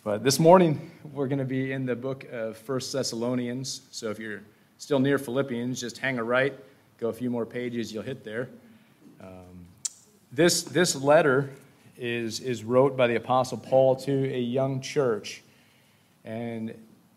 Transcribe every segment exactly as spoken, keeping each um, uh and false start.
But this morning, we're going to be in the book of First Thessalonians. So if you're still near Philippians, just hang a right, go a few more pages, you'll hit there. Um, this, this letter is, is wrote by the Apostle Paul to a young church. And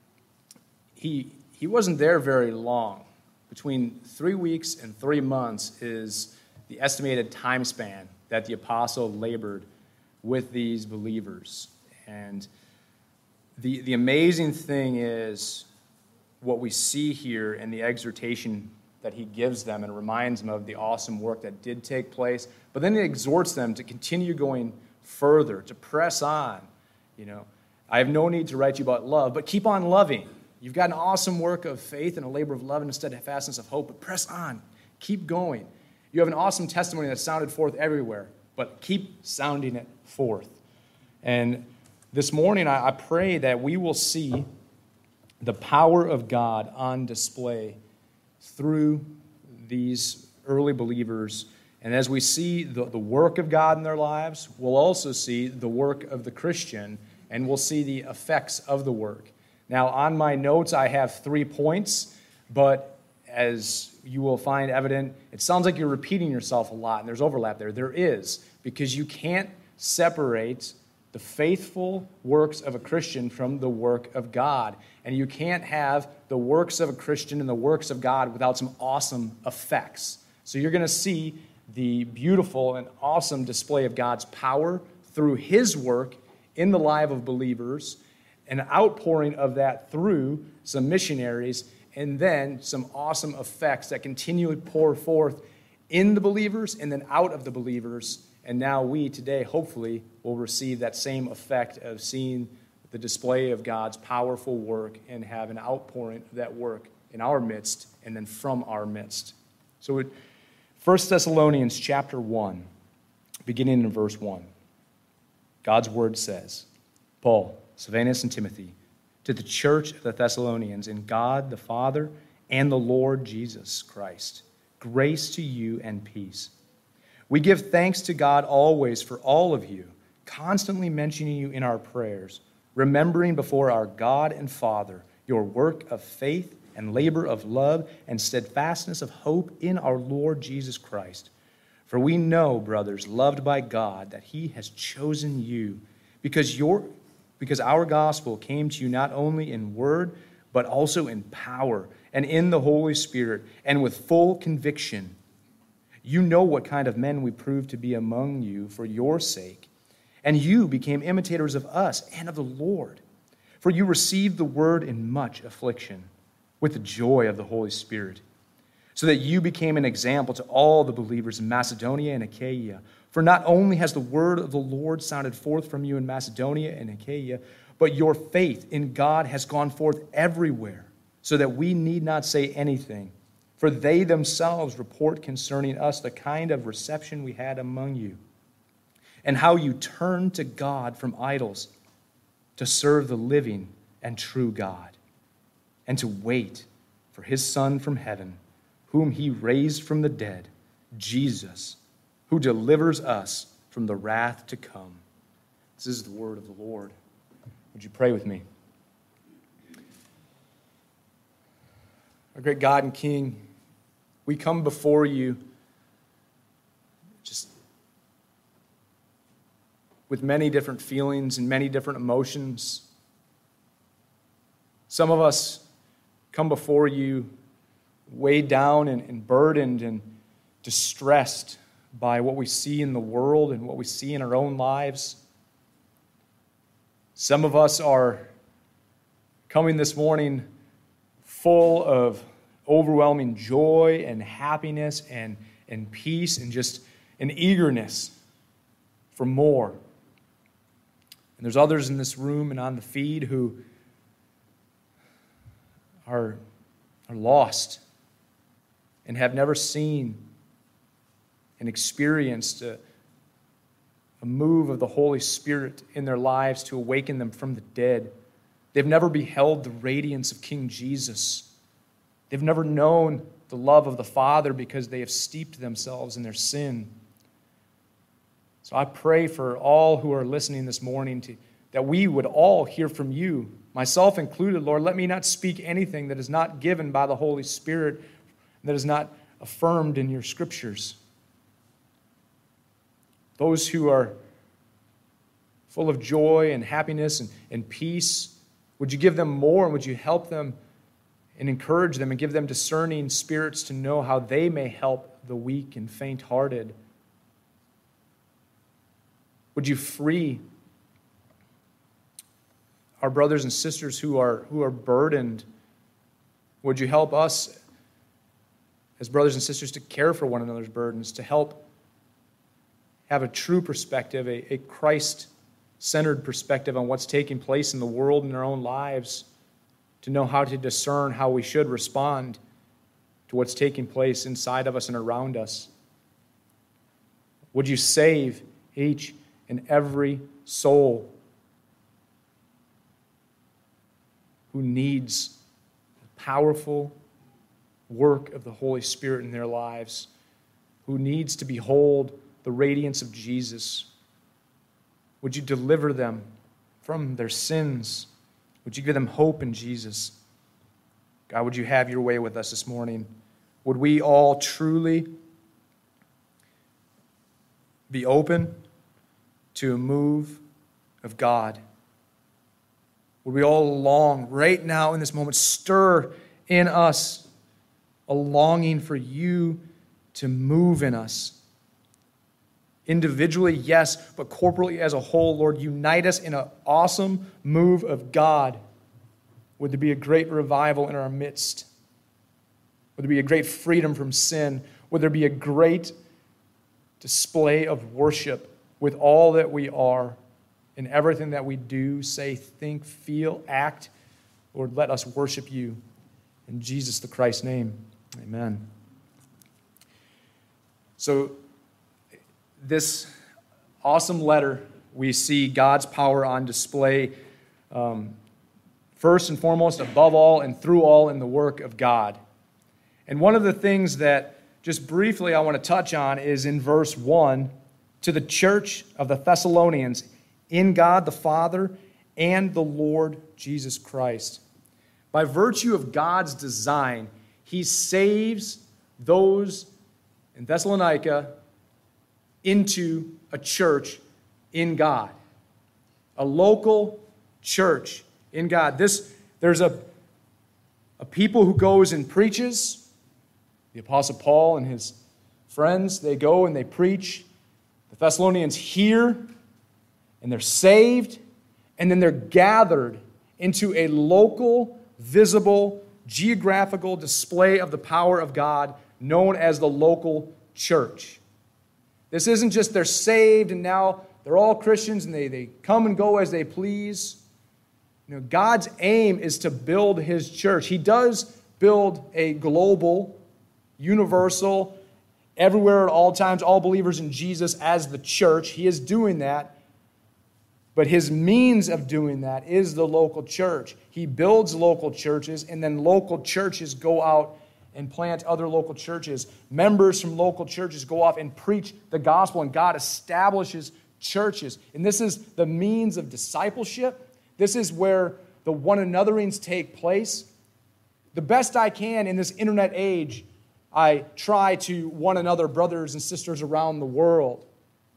he, he wasn't there very long. Between three weeks and three months is the estimated time span that the apostle labored with these believers. And the, the amazing thing is what we see here in the exhortation that he gives them and reminds them of the awesome work that did take place. But then he exhorts them to continue going further, to press on. You know, I have no need to write you about love, but keep on loving. You've got an awesome work of faith and a labor of love and a steadfastness of hope, but press on. Keep going. You have an awesome testimony that sounded forth everywhere, but keep sounding it forth. And this morning, I pray that we will see the power of God on display through these early believers. And as we see the, the work of God in their lives, we'll also see the work of the Christian, and we'll see the effects of the work. Now, on my notes, I have three points, but as you will find evident, it sounds like you're repeating yourself a lot, and there's overlap there. There is, because you can't separate the faithful works of a Christian from the work of God. And you can't have the works of a Christian and the works of God without some awesome effects. So you're going to see the beautiful and awesome display of God's power through his work in the life of believers, an outpouring of that through some missionaries, and then some awesome effects that continually pour forth in the believers and then out of the believers. And now we today, hopefully, will receive that same effect of seeing the display of God's powerful work and have an outpouring of that work in our midst and then from our midst. So First Thessalonians chapter one, beginning in verse one, God's word says, Paul, Silvanus, and Timothy, to the church of the Thessalonians in God the Father and the Lord Jesus Christ, grace to you and peace. We give thanks to God always for all of you, constantly mentioning you in our prayers, remembering before our God and Father your work of faith and labor of love and steadfastness of hope in our Lord Jesus Christ. For we know, brothers, loved by God, that he has chosen you, because your because our gospel came to you not only in word, but also in power and in the Holy Spirit and with full conviction. You know what kind of men we proved to be among you for your sake. And you became imitators of us and of the Lord. For you received the word in much affliction, with the joy of the Holy Spirit, so that you became an example to all the believers in Macedonia and Achaia. For not only has the word of the Lord sounded forth from you in Macedonia and Achaia, but your faith in God has gone forth everywhere, so that we need not say anything. For they themselves report concerning us the kind of reception we had among you, and how you turned to God from idols to serve the living and true God, and to wait for his Son from heaven, whom he raised from the dead, Jesus, who delivers us from the wrath to come. This is the word of the Lord. Would you pray with me? Our great God and King, we come before you just with many different feelings and many different emotions. Some of us come before you weighed down and, and burdened and distressed by what we see in the world and what we see in our own lives. Some of us are coming this morning full of overwhelming joy and happiness and, and peace and just an eagerness for more. And there's others in this room and on the feed who are, are lost and have never seen and experienced a, a move of the Holy Spirit in their lives to awaken them from the dead. They've never beheld the radiance of King Jesus. They've never known the love of the Father because they have steeped themselves in their sin. So I pray for all who are listening this morning to, that we would all hear from you, myself included, Lord. Let me not speak anything that is not given by the Holy Spirit, that is not affirmed in your scriptures. Those who are full of joy and happiness and, and peace, would you give them more, and would you help them and encourage them and give them discerning spirits to know how they may help the weak and faint-hearted? Would you free our brothers and sisters who are, who are burdened? Would you help us as brothers and sisters to care for one another's burdens, to help have a true perspective, a, a Christ-centered perspective on what's taking place in the world and in our own lives, to know how to discern how we should respond to what's taking place inside of us and around us? Would you save each and every soul who needs the powerful work of the Holy Spirit in their lives, who needs to behold the radiance of Jesus? Would you deliver them from their sins? Would you give them hope in Jesus? God, would you have your way with us this morning? Would we all truly be open to a move of God? Would we all long right now in this moment, stir in us a longing for you to move in us? Individually, yes, but corporately as a whole, Lord, unite us in an awesome move of God. Would there be a great revival in our midst? Would there be a great freedom from sin? Would there be a great display of worship with all that we are, in everything that we do, say, think, feel, act? Lord, let us worship you. In Jesus the Christ's name, amen. So, this awesome letter, we see God's power on display, um, first and foremost, above all, and through all in the work of God. And one of the things that, just briefly, I want to touch on is in verse one, to the church of the Thessalonians, in God the Father and the Lord Jesus Christ. By virtue of God's design, he saves those in Thessalonica into a church in God, a local church in God. This, there's a, a people who goes and preaches. The Apostle Paul and his friends, they go and they preach. The Thessalonians hear, and they're saved, and then they're gathered into a local, visible, geographical display of the power of God known as the local church. This isn't just they're saved and now they're all Christians and they, they come and go as they please. You know, God's aim is to build his church. He does build a global, universal, everywhere at all times, all believers in Jesus as the church. He is doing that. But his means of doing that is the local church. He builds local churches, and then local churches go out and plant other local churches. Members from local churches go off and preach the gospel, and God establishes churches. And this is the means of discipleship. This is where the one anotherings take place. The best I can in this internet age, I try to one another brothers and sisters around the world.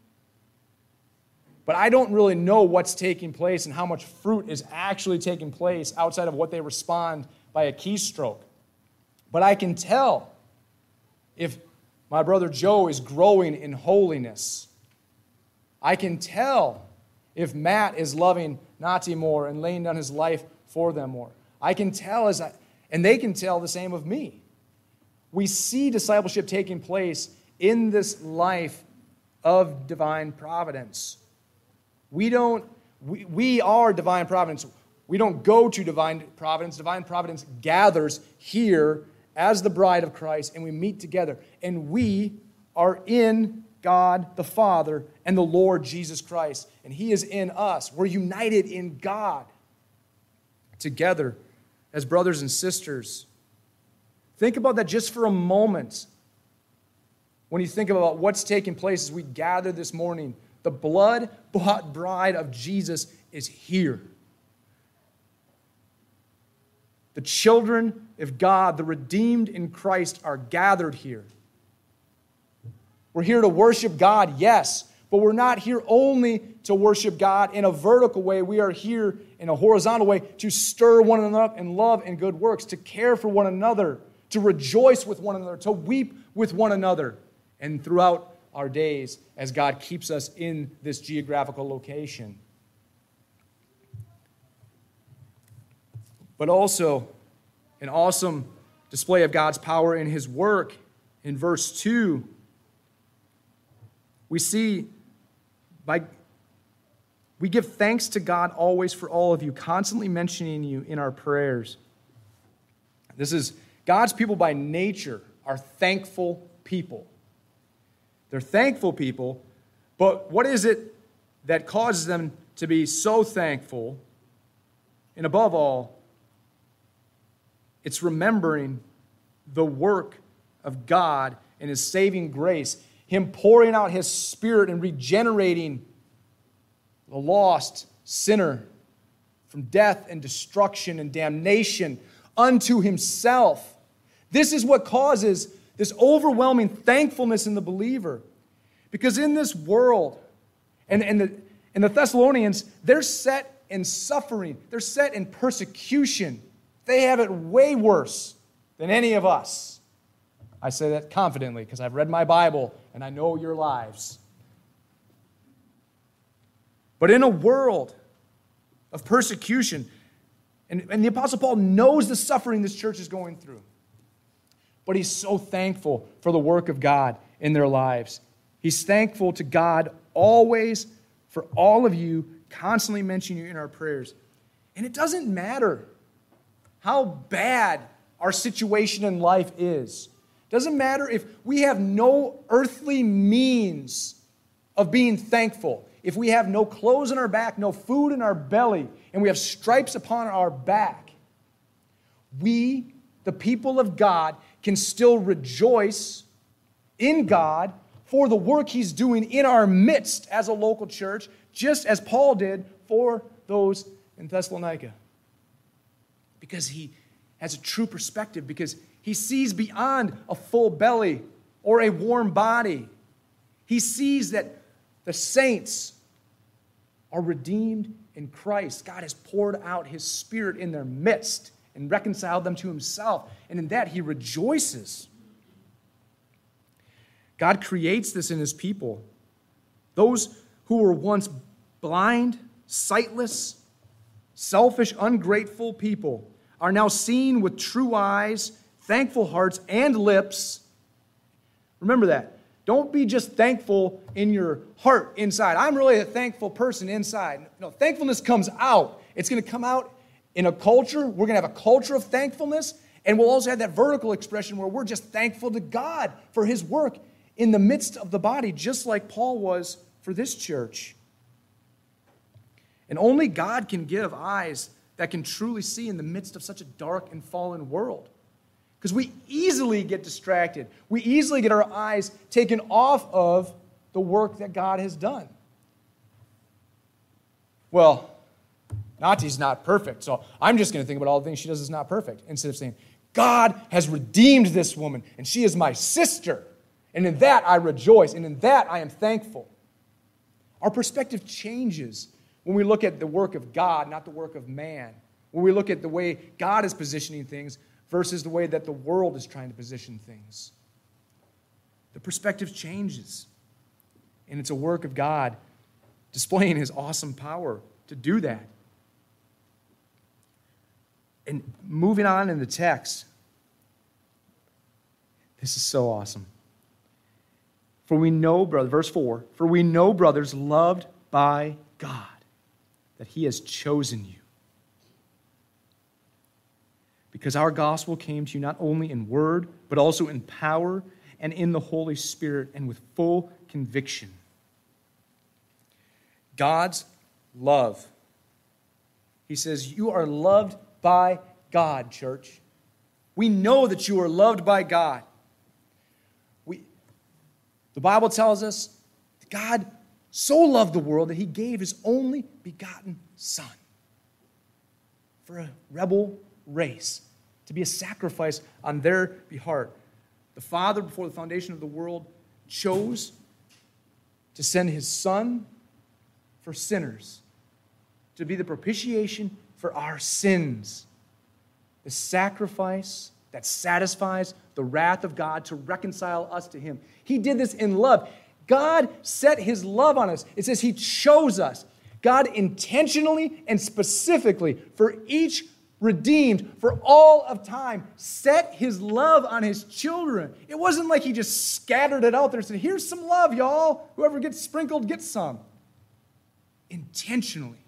But I don't really know what's taking place and how much fruit is actually taking place outside of what they respond by a keystroke. But I can tell if my brother Joe is growing in holiness. I can tell if Matt is loving Nati more and laying down his life for them more. I can tell, as I, and they can tell the same of me. We see discipleship taking place in this life of divine providence. We don't, we, we are divine providence. We don't go to divine providence. Divine providence gathers here as the bride of Christ, and we meet together. And we are in God the Father and the Lord Jesus Christ. And he is in us. We're united in God together as brothers and sisters. Think about that just for a moment. When you think about what's taking place as we gather this morning, The blood-bought bride of Jesus is here. The children of God, the redeemed in Christ, are gathered here. We're here to worship God, yes, but we're not here only to worship God in a vertical way. We are here in a horizontal way to stir one another up in love and good works, to care for one another, to rejoice with one another, to weep with one another, and throughout our days as God keeps us in this geographical location. But also an awesome display of God's power in his work. In verse two, we see by we give thanks to God always for all of you, constantly mentioning you in our prayers. This is God's people by nature are thankful people. They're thankful people, but what is it that causes them to be so thankful? And above all, it's remembering the work of God and his saving grace, him pouring out his Spirit and regenerating the lost sinner from death and destruction and damnation unto himself. This is what causes this overwhelming thankfulness in the believer. Because in this world, and, and, the, and the Thessalonians, they're set in suffering. They're set in persecution. They have it way worse than any of us. I say that confidently because I've read my Bible and I know your lives. But in a world of persecution, and, and the Apostle Paul knows the suffering this church is going through, but he's so thankful for the work of God in their lives. He's thankful to God always for all of you, constantly mentioning you in our prayers. And it doesn't matter how bad our situation in life is. It doesn't matter if we have no earthly means of being thankful. If we have no clothes on our back, no food in our belly, and we have stripes upon our back, we, the people of God, can still rejoice in God for the work he's doing in our midst as a local church, just as Paul did for those in Thessalonica. Because he has a true perspective, because he sees beyond a full belly or a warm body. He sees that the saints are redeemed in Christ. God has poured out his Spirit in their midst and reconciled them to himself. And in that, he rejoices. God creates this in his people. Those who were once blind, sightless, selfish, ungrateful people are now seen with true eyes, thankful hearts, and lips. Remember that. Don't be just thankful in your heart inside. I'm really a thankful person inside. No, thankfulness comes out. It's going to come out in a culture. We're going to have a culture of thankfulness, and we'll also have that vertical expression where we're just thankful to God for his work in the midst of the body, just like Paul was for this church. And only God can give eyes that can truly see in the midst of such a dark and fallen world. Because we easily get distracted. We easily get our eyes taken off of the work that God has done. Well, Nati's not perfect, so I'm just going to think about all the things she does that's not perfect, instead of saying, God has redeemed this woman, and she is my sister. And in that I rejoice, and in that I am thankful. Our perspective changes when we look at the work of God, not the work of man. When we look at the way God is positioning things versus the way that the world is trying to position things. The perspective changes. And it's a work of God displaying his awesome power to do that. And moving on in the text, this is so awesome. For we know, brother, verse four, for we know, brothers, loved by God, that he has chosen you. Because our gospel came to you not only in word, but also in power and in the Holy Spirit and with full conviction. God's love. He says, you are loved by God, church. We know that you are loved by God. We, the Bible tells us God so loved the world that he gave his only begotten Son for a rebel race, to be a sacrifice on their behalf. The Father, before the foundation of the world, chose to send his Son for sinners, to be the propitiation for our sins, the sacrifice that satisfies the wrath of God to reconcile us to him. He did this in love. God set his love on us. It says he chose us. God intentionally and specifically for each redeemed for all of time set his love on his children. It wasn't like he just scattered it out there and said, here's some love, y'all. Whoever gets sprinkled gets some. Intentionally.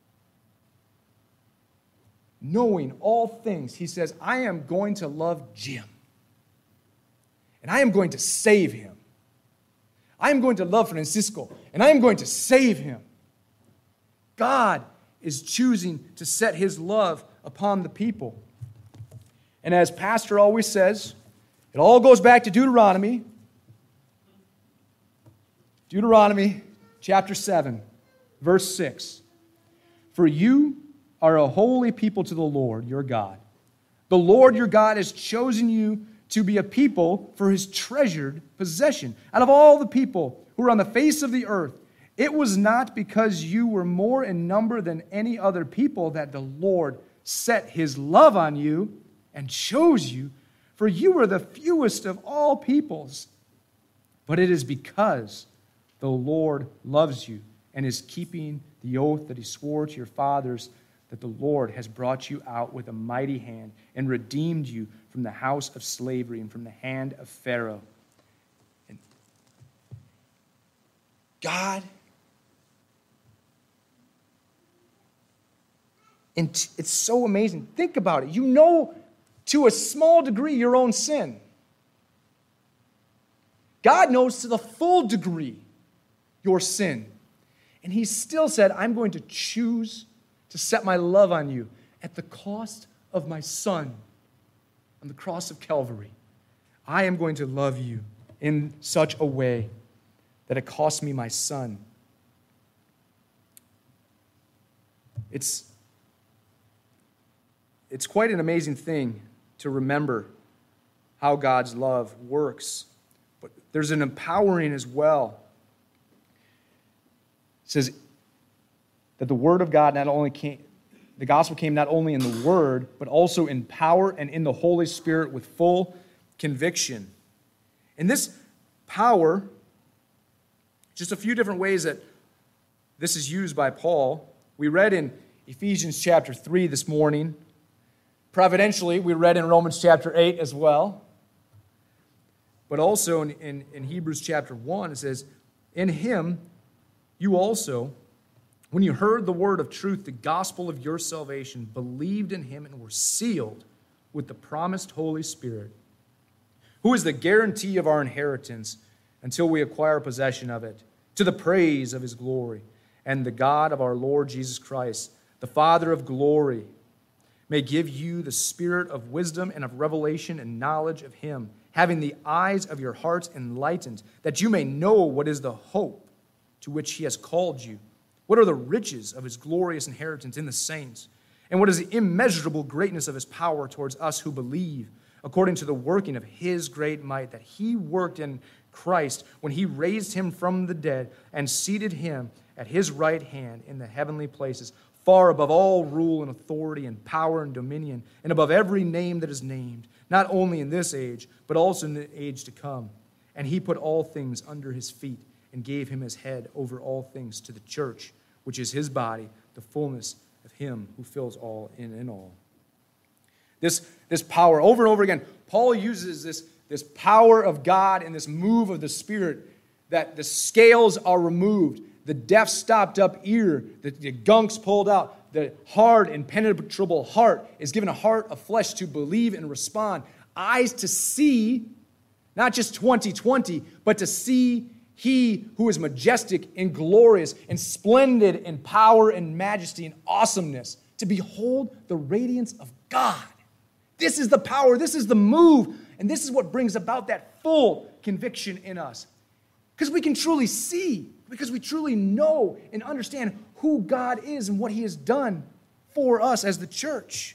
Knowing all things, he says, I am going to love Jim. And I am going to save him. I am going to love Francisco. And I am going to save him. God is choosing to set his love upon the people. And as Pastor always says, it all goes back to Deuteronomy. Deuteronomy chapter seven, verse six. For you are a holy people to the Lord your God. The Lord your God has chosen you to be a people for his treasured possession. Out of all the people who are on the face of the earth, it was not because you were more in number than any other people that the Lord set his love on you and chose you, for you were the fewest of all peoples. But it is because the Lord loves you and is keeping the oath that he swore to your fathers that the Lord has brought you out with a mighty hand and redeemed you from the house of slavery and from the hand of Pharaoh. And God, and it's so amazing. Think about it. You know to a small degree your own sin. God knows to the full degree your sin. And he still said, I'm going to choose to set my love on you at the cost of my Son on the cross of Calvary. I am going to love you in such a way that it cost me my Son. It's, it's quite an amazing thing to remember how God's love works. But there's an empowering as well. It says that the Word of God not only came, the gospel came not only in the Word, but also in power and in the Holy Spirit with full conviction. And this power, just a few different ways that this is used by Paul. We read in Ephesians chapter three this morning. Providentially, we read in Romans chapter eight as well. But also in, in, in Hebrews chapter one, it says, in him you also, when you heard the word of truth, the gospel of your salvation, believed in him and were sealed with the promised Holy Spirit, who is the guarantee of our inheritance until we acquire possession of it, to the praise of his glory. And the God of our Lord Jesus Christ, the Father of glory, may give you the spirit of wisdom and of revelation and knowledge of him, having the eyes of your hearts enlightened, that you may know what is the hope to which he has called you, what are the riches of his glorious inheritance in the saints, and what is the immeasurable greatness of his power towards us who believe, according to the working of his great might, that he worked in Christ when he raised him from the dead and seated him at his right hand in the heavenly places, far above all rule and authority and power and dominion, and above every name that is named, not only in this age, but also in the age to come. And he put all things under his feet and gave him his head over all things to the church, which is his body, the fullness of him who fills all in and all. This, this power, over and over again, Paul uses this, this power of God and this move of the Spirit, that the scales are removed, the deaf stopped up ear, the, the gunks pulled out, the hard, impenetrable heart is given a heart of flesh to believe and respond, eyes to see, not just twenty twenty, but to see he who is majestic and glorious and splendid in power and majesty and awesomeness, to behold the radiance of God. This is the power, this is the move, and this is what brings about that full conviction in us. Because we can truly see. Because we truly know and understand who God is and what he has done for us as the church.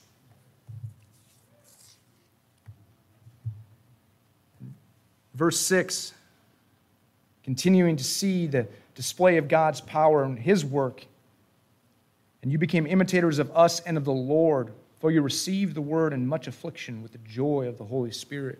Verse six, continuing to see the display of God's power and his work. And you became imitators of us and of the Lord, for you received the word in much affliction with the joy of the Holy Spirit.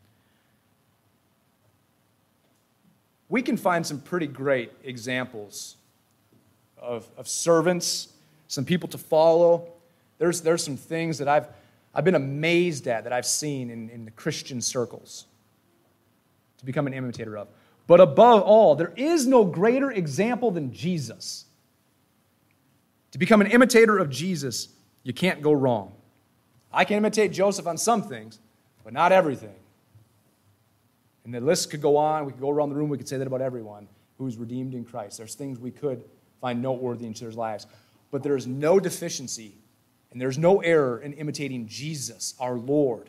We can find some pretty great examples of, of servants, some people to follow. There's, there's some things that I've, I've been amazed at, that I've seen in, in the Christian circles to become an imitator of. But above all, there is no greater example than Jesus. To become an imitator of Jesus, you can't go wrong. I can imitate Joseph on some things, but not everything. And the list could go on. We could go around the room. We could say that about everyone who is redeemed in Christ. There's things we could find noteworthy in each other's lives. But there is no deficiency and there's no error in imitating Jesus, our Lord.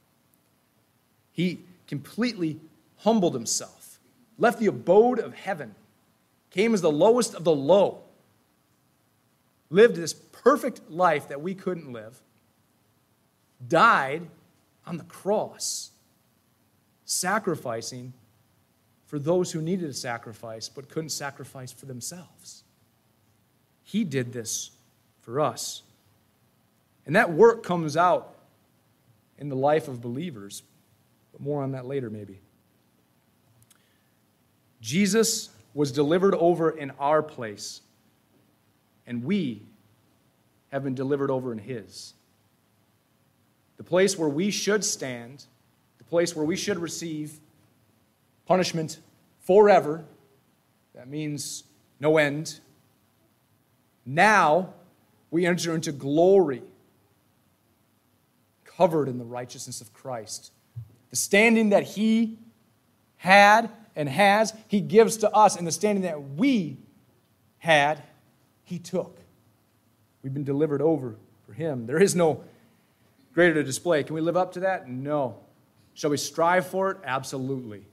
He completely humbled himself, left the abode of heaven, came as the lowest of the low, lived this perfect life that we couldn't live, died on the cross, sacrificing for those who needed a sacrifice but couldn't sacrifice for themselves. He did this for us. And that work comes out in the life of believers, but more on that later maybe. Jesus was delivered over in our place, and we have been delivered over in his. The place where we should stand, the place where we should receive punishment forever, that means no end. Now we enter into glory, covered in the righteousness of Christ. The standing that he had and has, he gives to us, and the standing that we had, he took. We've been delivered over for him. There is no greater to display. Can we live up to that? No. Shall we strive for it? Absolutely.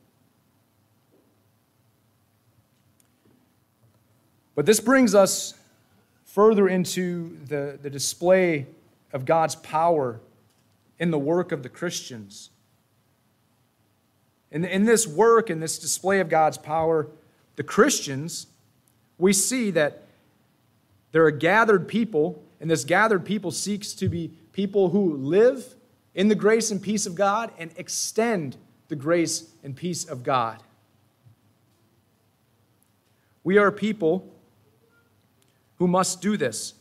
But this brings us further into the, the display of God's power in the work of the Christians. In, in this work, in this display of God's power, the Christians, we see that they're a gathered people, and this gathered people seeks to be people who live in the grace and peace of God and extend the grace and peace of God. We are people who must do this.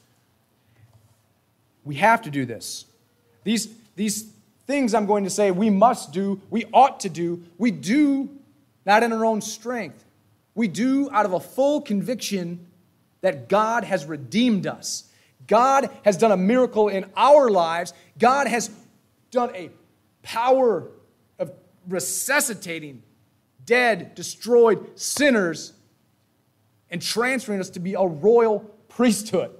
We have to do this. These, these things I'm going to say we must do, we ought to do, we do not in our own strength. We do out of a full conviction that God has redeemed us. God has done a miracle in our lives. God has done a power of resuscitating dead, destroyed sinners and transferring us to be a royal priesthood.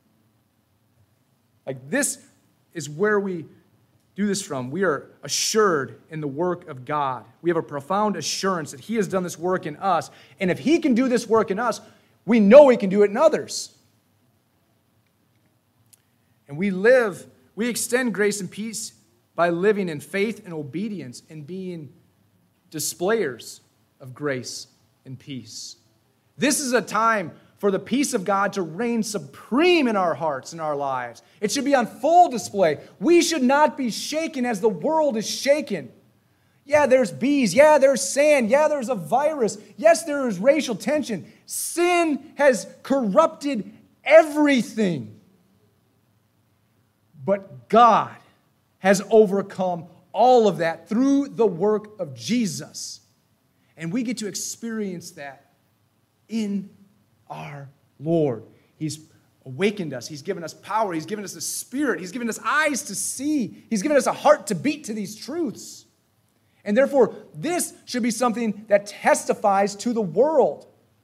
Like, this is where we do this from. We are assured in the work of God. We have a profound assurance that he has done this work in us. And if he can do this work in us, we know he can do it in others. And we live, we extend grace and peace by living in faith and obedience and being displayers of grace and peace. This is a time for the peace of God to reign supreme in our hearts and our lives. It should be on full display. We should not be shaken as the world is shaken. Yeah, there's bees. Yeah, there's sand. Yeah, there's a virus. Yes, there is racial tension. Sin has corrupted everything. But God has overcome all of that through the work of Jesus. And we get to experience that in our Lord. He's awakened us. He's given us power. He's given us a spirit. He's given us eyes to see. He's given us a heart to beat to these truths. And therefore, this should be something that testifies to the world.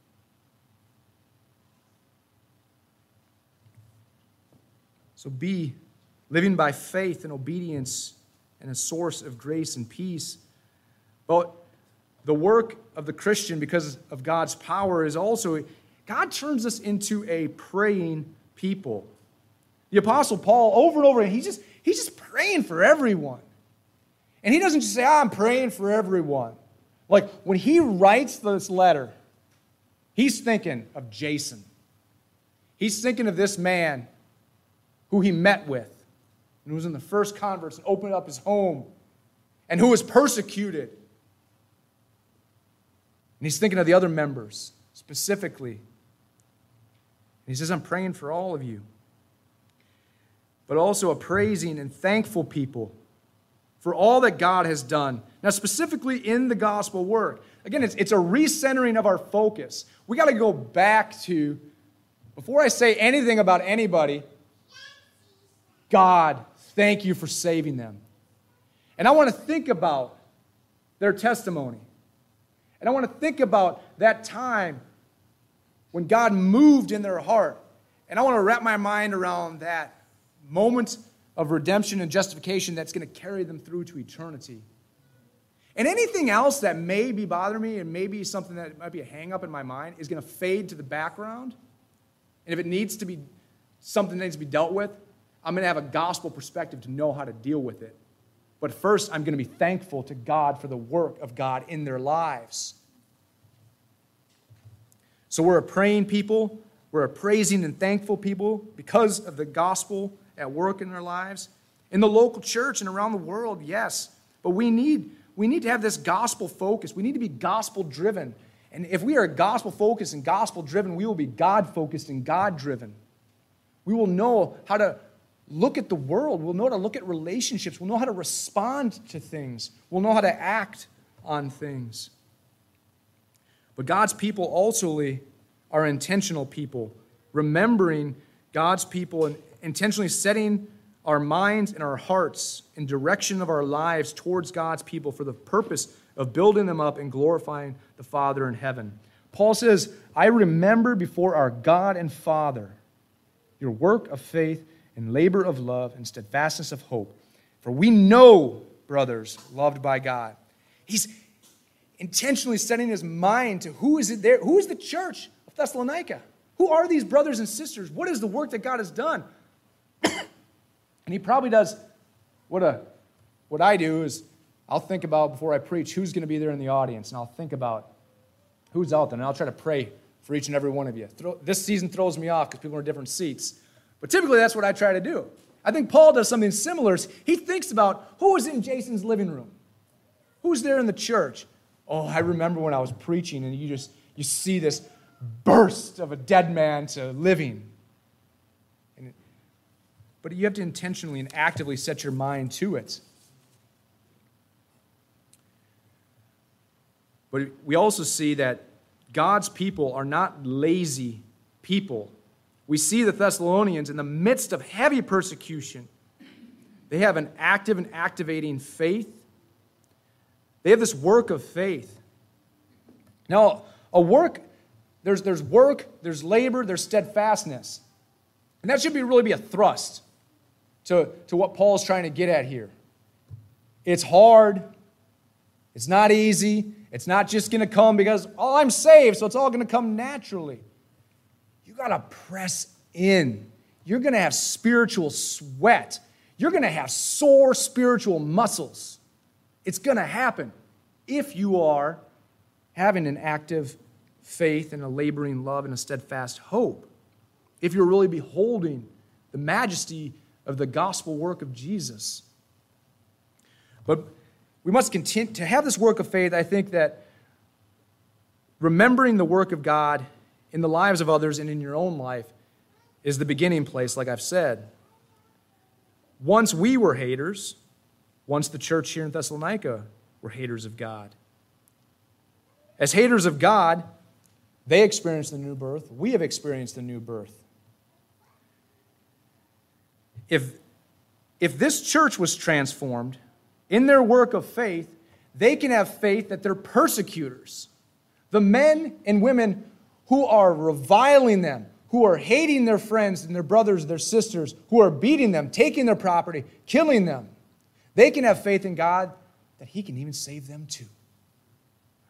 So be living by faith and obedience and a source of grace and peace. But the work of the Christian, because of God's power, is also, God turns us into a praying people. The Apostle Paul, over and over again, he's just, he's just praying for everyone. And he doesn't just say, ah, I'm praying for everyone. Like, when he writes this letter, he's thinking of Jason. He's thinking of this man who he met with, and who was in the first converts and opened up his home, and who was persecuted. And he's thinking of the other members specifically. And he says, I'm praying for all of you. But also a praising and thankful people for all that God has done. Now, specifically in the gospel work. Again, it's, it's a recentering of our focus. We got to go back to, before I say anything about anybody, God, thank you for saving them. And I want to think about their testimony. And I want to think about that time when God moved in their heart. And I want to wrap my mind around that moment of redemption and justification that's going to carry them through to eternity. And anything else that may be bothering me and maybe something that might be a hang-up in my mind is going to fade to the background. And if it needs to be something that needs to be dealt with, I'm going to have a gospel perspective to know how to deal with it. But first, I'm going to be thankful to God for the work of God in their lives. So we're a praying people. We're a praising and thankful people because of the gospel at work in their lives. In the local church and around the world, yes. But we need, we need to have this gospel focus. We need to be gospel-driven. And if we are gospel-focused and gospel-driven, we will be God-focused and God-driven. We will know how to look at the world. We'll know how to look at relationships. We'll know how to respond to things. We'll know how to act on things. But God's people also are intentional people, remembering God's people and intentionally setting our minds and our hearts in direction of our lives towards God's people for the purpose of building them up and glorifying the Father in heaven. Paul says, I remember before our God and Father your work of faith and labor of love and steadfastness of hope. For we know, brothers, loved by God. He's intentionally setting his mind to who is it there? Who is the church of Thessalonica? Who are these brothers and sisters? What is the work that God has done? And he probably does what a what I do is I'll think about before I preach who's going to be there in the audience, and I'll think about who's out there, and I'll try to pray for each and every one of you. This season throws me off because people are in different seats. But typically that's what I try to do. I think Paul does something similar. He thinks about who was in Jason's living room. Who's there in the church? Oh, I remember when I was preaching and you just you see this burst of a dead man to living. And it, but you have to intentionally and actively set your mind to it. But we also see that God's people are not lazy people. We see the Thessalonians in the midst of heavy persecution. They have an active and activating faith. They have this work of faith. Now, a work, there's, there's work, there's labor, there's steadfastness. And that should be really be a thrust to, to what Paul's trying to get at here. It's hard. It's not easy. It's not just going to come because, oh, I'm saved, so it's all going to come naturally. You got to press in. You're going to have spiritual sweat. You're going to have sore spiritual muscles. It's going to happen if you are having an active faith and a laboring love and a steadfast hope. If you're really beholding the majesty of the gospel work of Jesus. But we must continue to have this work of faith. I think that remembering the work of God in the lives of others and in your own life is the beginning place, like I've said. Once we were haters, once the church here in Thessalonica were haters of God. As haters of God, they experienced the new birth. We have experienced the new birth. If, if this church was transformed in their work of faith, they can have faith that their persecutors, the men and women who are reviling them, who are hating their friends and their brothers, their sisters, who are beating them, taking their property, killing them, they can have faith in God that He can even save them too.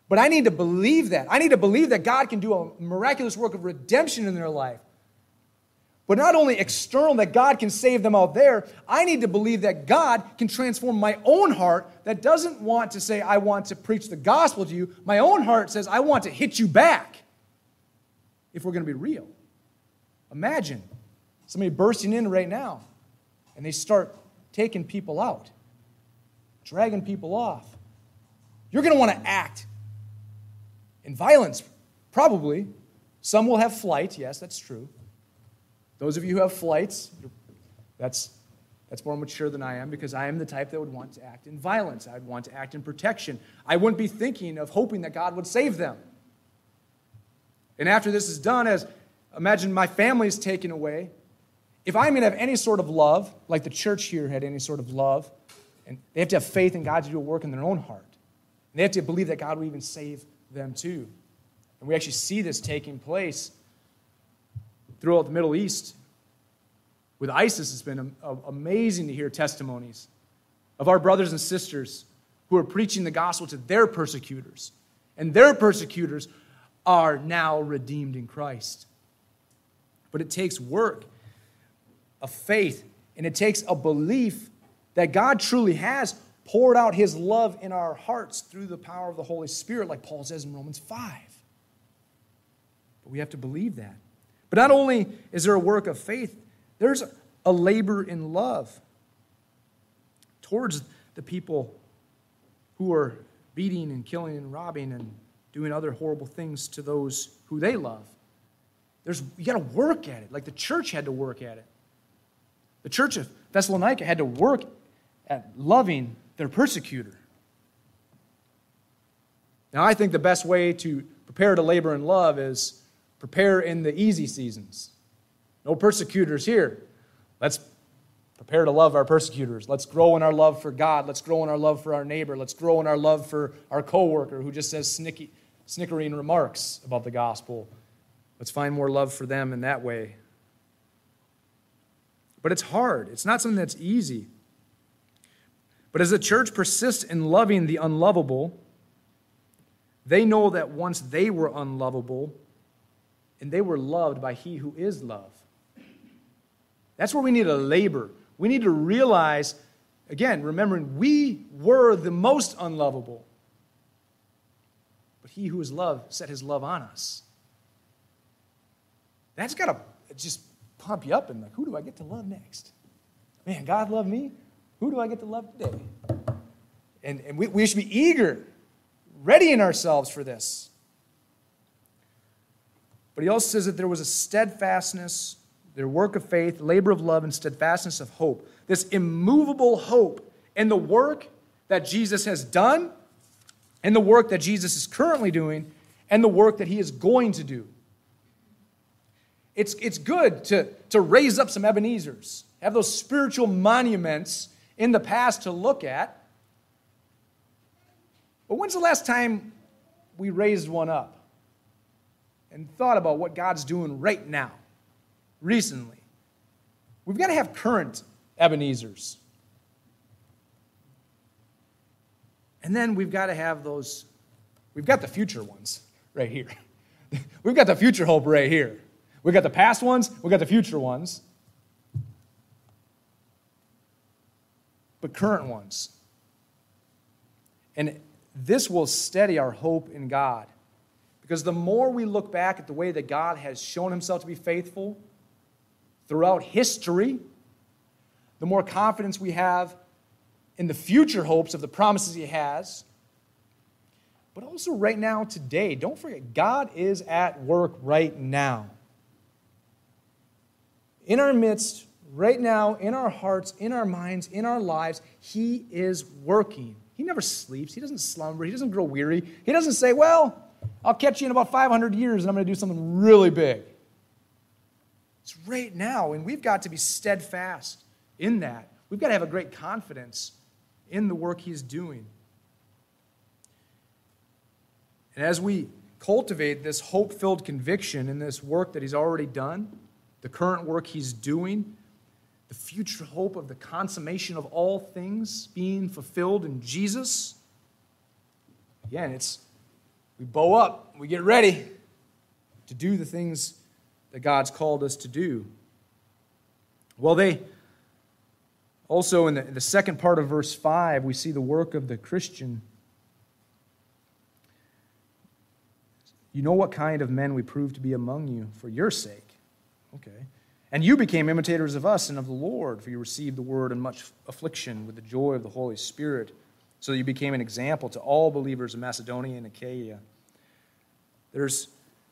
But I need to believe that. I need to believe that God can do a miraculous work of redemption in their life. But not only external, that God can save them out there, I need to believe that God can transform my own heart that doesn't want to say, I want to preach the gospel to you. My own heart says, I want to hit you back, if we're going to be real. Imagine somebody bursting in right now, and they start taking people out, dragging people off. You're going to want to act in violence, probably. Some will have flight, yes, that's true. Those of you who have flights, that's, that's more mature than I am, because I am the type that would want to act in violence. I'd want to act in protection. I wouldn't be thinking of hoping that God would save them. And after this is done, as imagine my family is taken away, if I'm going to have any sort of love, like the church here had any sort of love, and they have to have faith in God to do a work in their own heart. And they have to believe that God will even save them too. And we actually see this taking place throughout the Middle East. With ISIS, it's been amazing to hear testimonies of our brothers and sisters who are preaching the gospel to their persecutors. And their persecutors are now redeemed in Christ. But it takes work, a faith, and it takes a belief that God truly has poured out his love in our hearts through the power of the Holy Spirit, like Paul says in Romans five. But we have to believe that. But not only is there a work of faith, there's a labor in love towards the people who are beating and killing and robbing and doing other horrible things to those who they love. There's, you got to work at it, like the church had to work at it. The church of Thessalonica had to work at loving their persecutor. Now, I think the best way to prepare to labor in love is prepare in the easy seasons. No persecutors here. Let's prepare to love our persecutors. Let's grow in our love for God. Let's grow in our love for our neighbor. Let's grow in our love for our coworker who just says snicky, snickering remarks about the gospel. Let's find more love for them in that way. But it's hard. It's not something that's easy. But as the church persists in loving the unlovable, they know that once they were unlovable, and they were loved by he who is love. That's where we need to labor. We need to realize, again, remembering we were the most unlovable. But he who is love set his love on us. That's got to just pump you up and like, who do I get to love next? Man, God loved me. Who do I get to love today? And, and we, we should be eager, readying ourselves for this. But he also says that there was a steadfastness, their work of faith, labor of love, and steadfastness of hope. This immovable hope in the work that Jesus has done, and the work that Jesus is currently doing, and the work that he is going to do. It's, it's good to, to raise up some Ebenezers, have those spiritual monuments in the past to look at. But when's the last time we raised one up and thought about what God's doing right now, recently? We've got to have current Ebenezers. And then we've got to have those, we've got the future ones right here. We've got the future hope right here. We've got the past ones, we've got the future ones. But current ones. And this will steady our hope in God. Because the more we look back at the way that God has shown himself to be faithful throughout history, the more confidence we have in the future hopes of the promises he has. But also right now, today, don't forget, God is at work right now. In our midst, right now, in our hearts, in our minds, in our lives, he is working. He never sleeps. He doesn't slumber. He doesn't grow weary. He doesn't say, well, I'll catch you in about five hundred years and I'm going to do something really big. It's right now, and we've got to be steadfast in that. We've got to have a great confidence in the work he's doing. And as we cultivate this hope-filled conviction in this work that he's already done, the current work he's doing, the future hope of the consummation of all things being fulfilled in Jesus, again, it's we bow up, we get ready to do the things that God's called us to do. Well, they also, in the, in the second part of verse five, we see the work of the Christian. You know what kind of men we prove to be among you for your sake. Okay. And you became imitators of us and of the Lord, for you received the word in much affliction with the joy of the Holy Spirit, so that you became an example to all believers in Macedonia and Achaia. There's,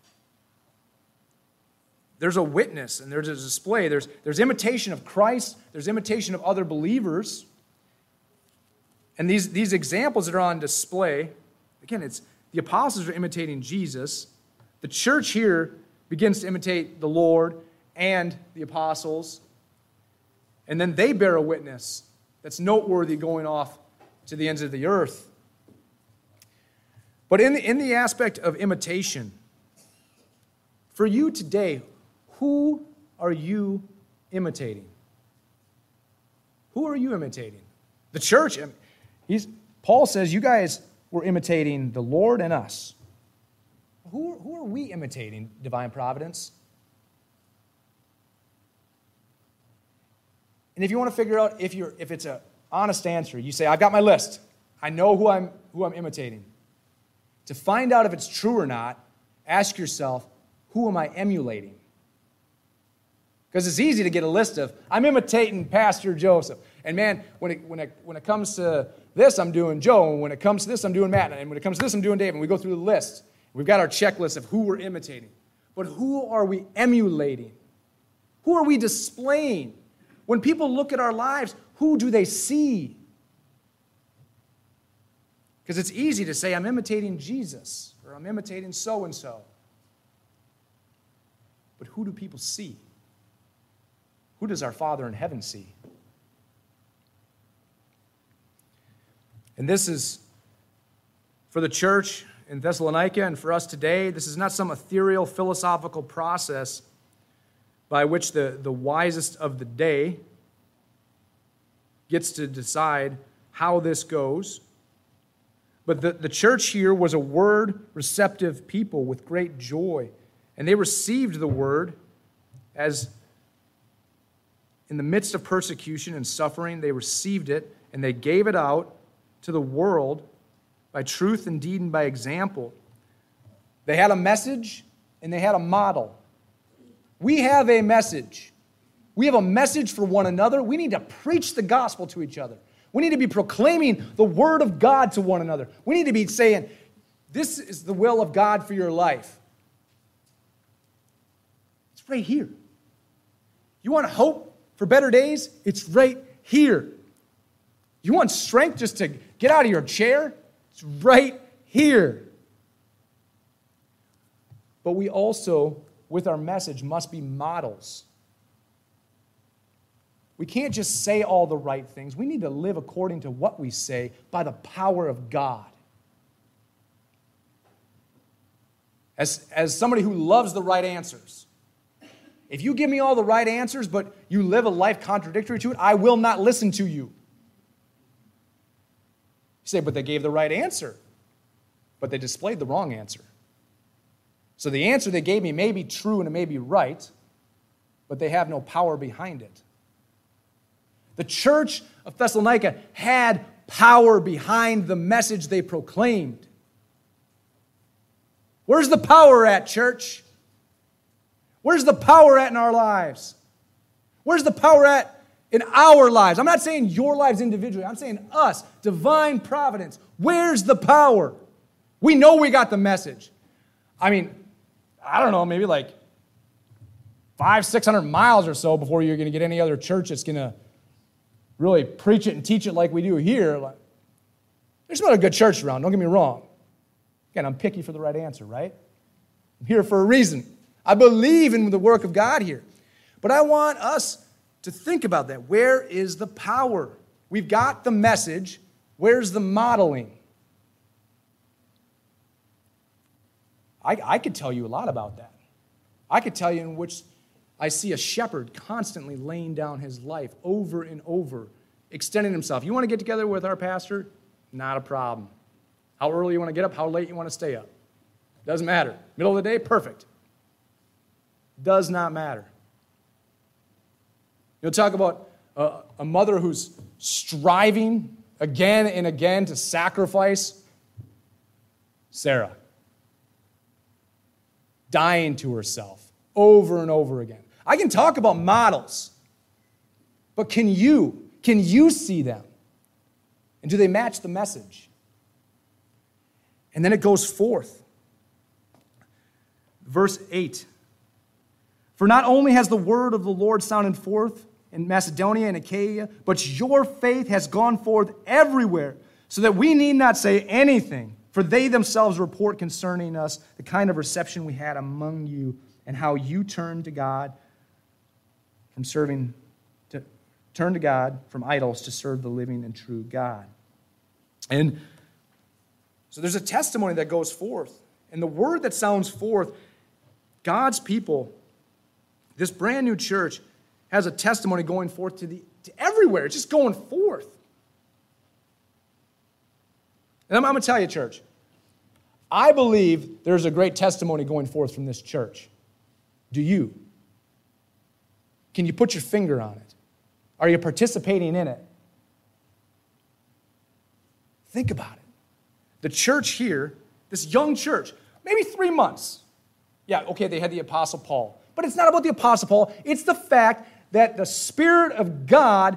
there's a witness and there's a display. There's, there's imitation of Christ. There's imitation of other believers. And these, these examples that are on display, again, it's the apostles are imitating Jesus. The church here begins to imitate the Lord and the apostles. And then they bear a witness that's noteworthy going off to the ends of the earth. But in the, in the aspect of imitation, for you today, who are you imitating? Who are you imitating? The church. He's, Paul says you guys were imitating the Lord and us. Who, who are we imitating, Divine Providence? And if you want to figure out if you're if it's an honest answer, you say, I've got my list. I know who I'm who I'm imitating. To find out if it's true or not, ask yourself, who am I emulating? Because it's easy to get a list of, I'm imitating Pastor Joseph. And man, when it, when it, when it comes to this, I'm doing Joe. And when it comes to this, I'm doing Matt. And when it comes to this, I'm doing Dave. And we go through the list. We've got our checklist of who we're imitating. But who are we emulating? Who are we displaying? When people look at our lives, who do they see? Because it's easy to say, I'm imitating Jesus, or I'm imitating so-and-so. But who do people see? Who does our Father in heaven see? And this is, for the church in Thessalonica and for us today, this is not some ethereal philosophical process by which the, the wisest of the day gets to decide how this goes. But the, the church here was a word-receptive people with great joy. And they received the word as, in the midst of persecution and suffering, they received it and they gave it out to the world by truth and deed and by example. They had a message and they had a model. We have a message. We have a message for one another. We need to preach the gospel to each other. We need to be proclaiming the word of God to one another. We need to be saying, this is the will of God for your life. It's right here. You want hope for better days? It's right here. You want strength just to get out of your chair? It's right here. But we also, with our message, must be models. We can't just say all the right things. We need to live according to what we say by the power of God. As, as somebody who loves the right answers, if you give me all the right answers, but you live a life contradictory to it, I will not listen to you. You say, but they gave the right answer, but they displayed the wrong answer. So the answer they gave me may be true and it may be right, but they have no power behind it. The church of Thessalonica had power behind the message they proclaimed. Where's the power at, church? Where's the power at in our lives? Where's the power at in our lives? I'm not saying your lives individually. I'm saying us, divine providence. Where's the power? We know we got the message. I mean, I don't know, maybe like five, six hundred miles or so before you're going to get any other church that's going to really preach it and teach it like we do here. There's not a good church around, don't get me wrong. Again, I'm picky for the right answer, right? I'm here for a reason. I believe in the work of God here. But I want us to think about that. Where is the power? We've got the message. Where's the modeling? I, I could tell you a lot about that. I could tell you in which I see a shepherd constantly laying down his life over and over, extending himself. You want to get together with our pastor? Not a problem. How early you want to get up? How late you want to stay up? Doesn't matter. Middle of the day, perfect. Does not matter. You'll talk about a, a mother who's striving again and again to sacrifice. Sarah. Dying to herself over and over again. I can talk about models, but can you, can you see them? And do they match the message? And then it goes forth. Verse eight. For not only has the word of the Lord sounded forth in Macedonia and Achaia, but your faith has gone forth everywhere, so that we need not say anything, for they themselves report concerning us the kind of reception we had among you, and how you turned to God from serving, to turn to God from idols to serve the living and true God. And so there's a testimony that goes forth. And the word that sounds forth, God's people, this brand new church, has a testimony going forth to, the, to everywhere. It's just going forth. And I'm, I'm going to tell you, church, I believe there's a great testimony going forth from this church. Do you? Can you put your finger on it? Are you participating in it? Think about it. The church here, this young church, maybe three months. Yeah, okay, they had the Apostle Paul. But it's not about the Apostle Paul. It's the fact that the Spirit of God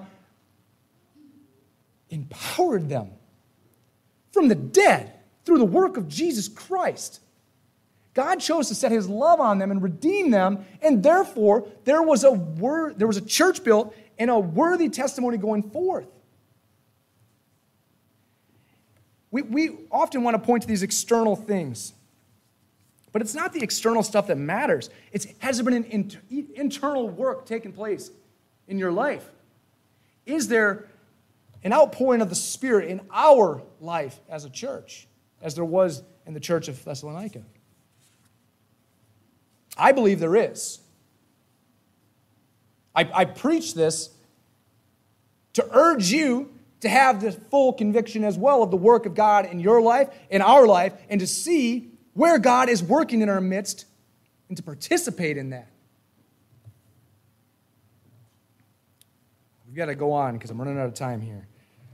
empowered them from the dead through the work of Jesus Christ. God chose to set his love on them and redeem them, and therefore there was a word, there was a church built and a worthy testimony going forth. We, we often want to point to these external things, but it's not the external stuff that matters. It's, has there been an inter, internal work taking place in your life? Is there an outpouring of the Spirit in our life as a church, as there was in the church of Thessalonica? I believe there is. I, I preach this to urge you to have the full conviction as well of the work of God in your life, in our life, and to see where God is working in our midst and to participate in that. We've got to go on because I'm running out of time here.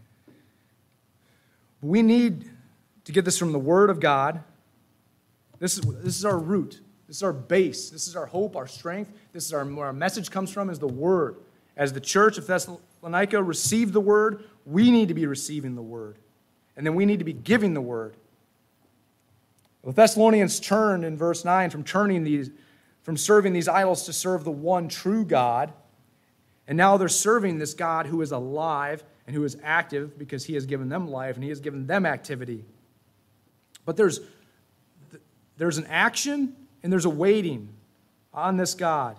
We need to get this from the Word of God. This is, this is our root. This is our base. This is our hope, our strength. This is our, where our message comes from, is the Word. As the church of Thessalonica received the Word, we need to be receiving the Word. And then we need to be giving the Word. The Thessalonians turned in verse nine from turning these, from serving these idols to serve the one true God. And now they're serving this God who is alive and who is active because he has given them life and he has given them activity. But there's, there's an action and there's a waiting on this God.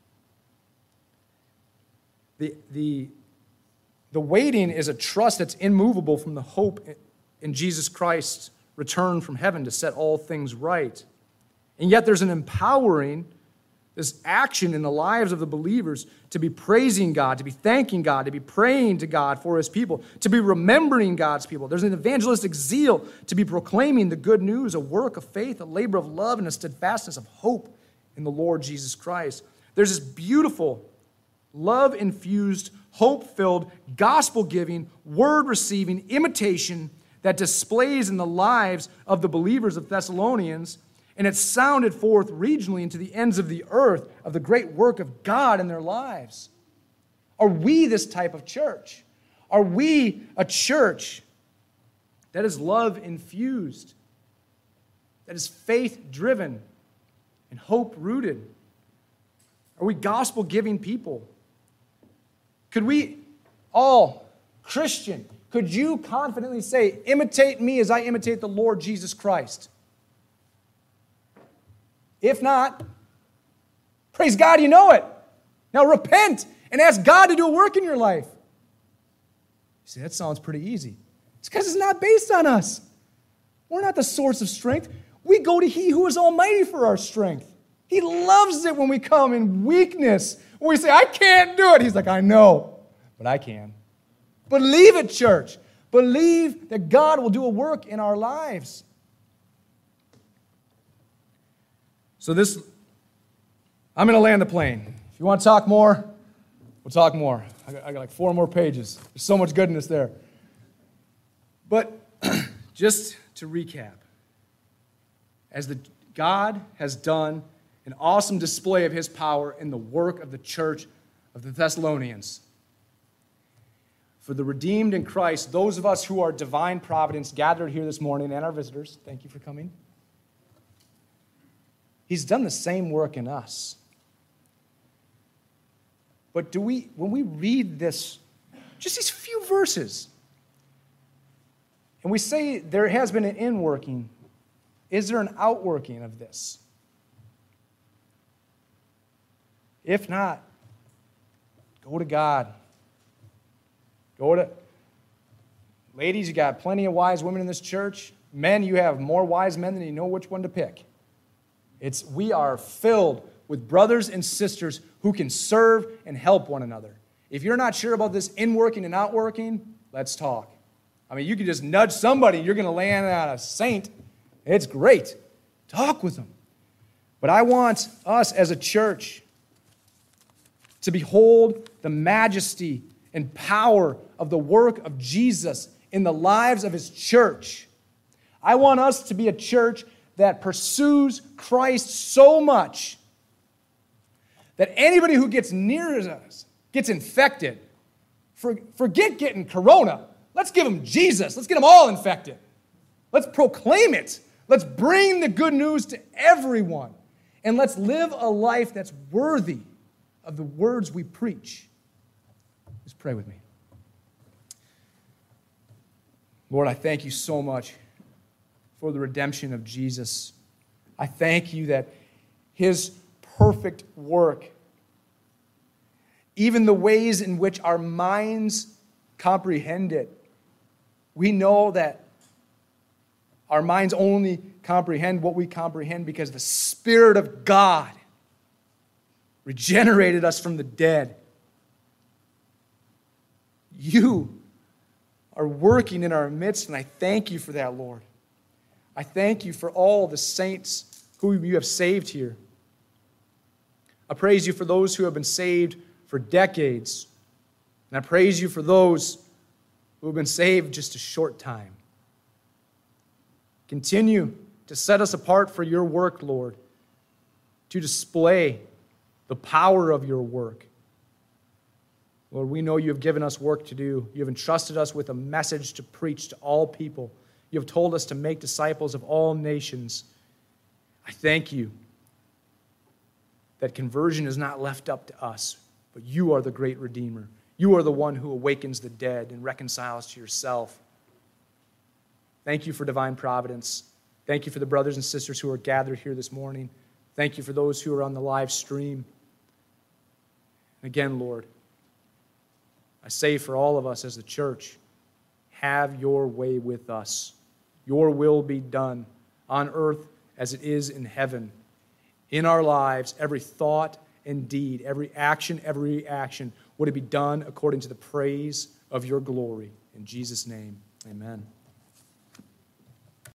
The, the, the waiting is a trust that's immovable from the hope in Jesus Christ's return from heaven to set all things right. And yet there's an empowering, this action in the lives of the believers to be praising God, to be thanking God, to be praying to God for his people, to be remembering God's people. There's an evangelistic zeal to be proclaiming the good news, a work of faith, a labor of love, and a steadfastness of hope in the Lord Jesus Christ. There's this beautiful, love-infused, hope-filled, gospel-giving, word-receiving imitation that displays in the lives of the believers of Thessalonians, and it sounded forth regionally into the ends of the earth of the great work of God in their lives. Are we this type of church? Are we a church that is love-infused, that is faith-driven and hope-rooted? Are we gospel-giving people? Could we all, Christian, could you confidently say, imitate me as I imitate the Lord Jesus Christ? If not, praise God, you know it. Now repent and ask God to do a work in your life. You see, that sounds pretty easy. It's because it's not based on us. We're not the source of strength. We go to He who is almighty for our strength. He loves it when we come in weakness. When we say, I can't do it. He's like, I know, but I can. Believe it, church. Believe that God will do a work in our lives. So this, I'm going to land the plane. If you want to talk more, we'll talk more. I got, I got like four more pages. There's so much goodness there. But just to recap, as the God has done an awesome display of his power in the work of the church of the Thessalonians, for the redeemed in Christ, those of us who are divine providence gathered here this morning, and our visitors, thank you for coming. He's done the same work in us. But do we, when we read this, just these few verses, and we say there has been an inworking, is there an outworking of this? If not, go to God. Go to, ladies, you got plenty of wise women in this church. Men, you have more wise men than you know which one to pick. It's, we are filled with brothers and sisters who can serve and help one another. If you're not sure about this inworking and outworking, let's talk. I mean, you can just nudge somebody, you're going to land on a saint. It's great. Talk with them. But I want us as a church to behold the majesty and power of the work of Jesus in the lives of his church. I want us to be a church that pursues Christ so much that anybody who gets near us gets infected. For, forget getting corona. Let's give them Jesus. Let's get them all infected. Let's proclaim it. Let's bring the good news to everyone. And let's live a life that's worthy of the words we preach. Just pray with me. Lord, I thank you so much for the redemption of Jesus. I thank you that his perfect work, even the ways in which our minds comprehend it, we know that our minds only comprehend what we comprehend because the Spirit of God regenerated us from the dead. You are working in our midst, and I thank you for that, Lord. I thank you for all the saints who you have saved here. I praise you for those who have been saved for decades, and I praise you for those who have been saved just a short time. Continue to set us apart for your work, Lord, to display the power of your work. Lord, we know you have given us work to do. You have entrusted us with a message to preach to all people. You have told us to make disciples of all nations. I thank you that conversion is not left up to us, but you are the great Redeemer. You are the one who awakens the dead and reconciles to yourself. Thank you for divine providence. Thank you for the brothers and sisters who are gathered here this morning. Thank you for those who are on the live stream. Again, Lord, I say for all of us as the church, have your way with us. Your will be done on earth as it is in heaven. In our lives, every thought and deed, every action, every reaction, would it be done according to the praise of your glory. In Jesus' name, amen.